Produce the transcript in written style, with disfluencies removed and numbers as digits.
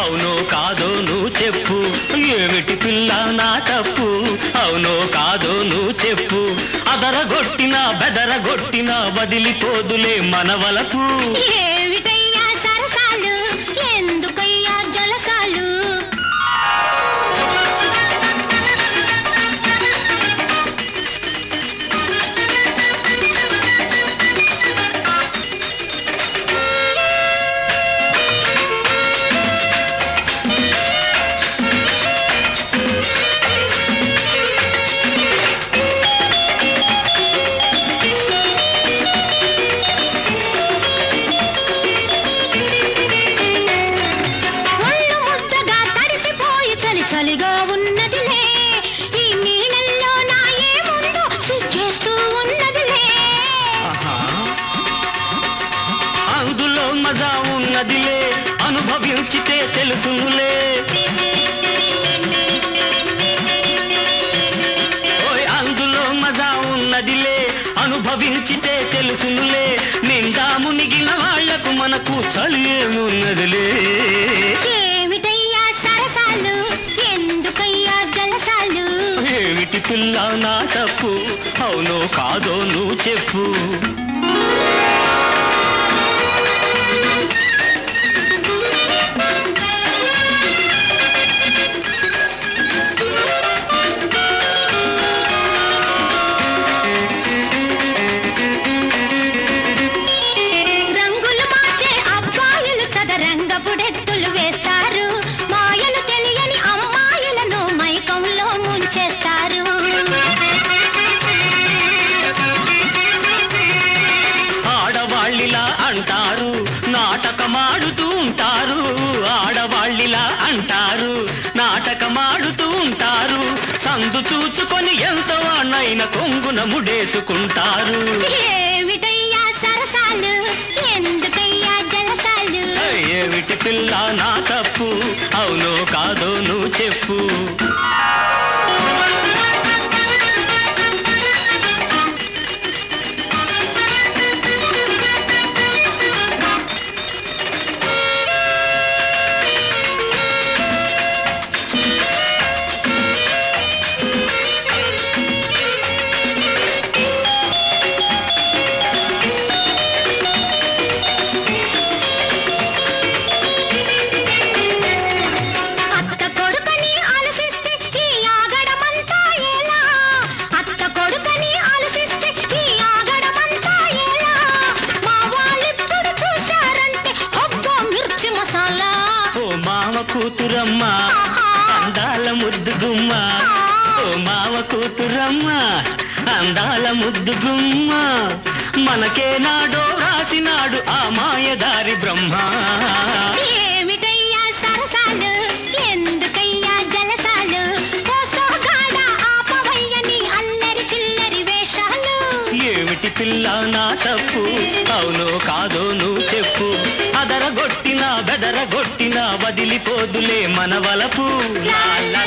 అవునో కాదో నువ్వు చెప్పు, ఏమిటి పిల్ల నా తప్పు, అవునో కాదో నువ్వు చెప్పు, అదరగొట్టినా బెదరగొట్టినా వదిలిపోదులే మన వలపు. ఏమిటయ్యా సరసాలు, ఎందుకయ్యా జలసాలు? చలిగా ఉన్నదిలే ఈ నీళ్ళల్లో నా ఏముందో సిగ్గేస్తూ ఉన్నదిలే. అందులో మజా ఉన్నదిలే, అనుభవించితే తెలుసునులే. ఓయ్ అందులో మజా ఉన్నదిలే, అనుభవించితే తెలుసునులే. నిండా మునిగిన వాళ్లకు మనకు చలి ఏమున్నదిలే. ఏమిటయ్యా సరసాలు, ఎందుకయ్యా జలసాలు? ఏమిటి పిల్ల నా తప్పు, అవునో కాదో నువ్వు చెప్పు. రంగులు మార్చే అబ్బాయిలు చదరంగపుడెత్తులు వేస్తారు, మాయలు తెలియని అమ్మాయిలను మైకంలో ముంచేస్తారు. ఆడవాళ్ళిలా అంటారు, నాటకమాడుతూ ఉంటారు, ఆడవాళ్ళిలా అంటారు, నాటకమాడుతూ ఉంటారు. సందు చూచుకొని ఎంత వాణ్ణైన కొంగున ముడేసుకుంటారు. ఏమిటయ్యా సరసాలు, ఎందుకయ్యా జలసాలు? ఏమిటి పిల్ల నా తప్పు, అవునో కాదో నువ్వు చెప్పు. అత్త కొడుకని ఆలోచిస్తే ఈ ఆగడమంతా ఎలా, అత్త కొడుకని ఆలోచిస్తే ఈ ఆగడమంతా ఎలా. మా వాళ్ళిప్పుడు చూశారంటే అబ్బో మిర్చి మసాలా. ఓ మావ కూతురమ్మ, అందాల ముద్దు గుమ్మ, ఓ మావ కూతురమ్మ, అందాల ముద్దు గుమ్మ. మనకే నాడో రాసినాడు ఆ మాయదారి బ్రహ్మ. ఏమిటయ్యా సరసాలు, ఎందుకయ్యా జలసాలు? కోసోగాడ ఆపవయ్యని అల్లరి చిల్లరి వేషాలు. ఏమిటి పిల్ల నా తప్పు, అవునో కాదో నువ్వు చెప్పు, అదరగొట్టినా బెదరగొట్టినా వదిలిపోదులే మన వలపు. లా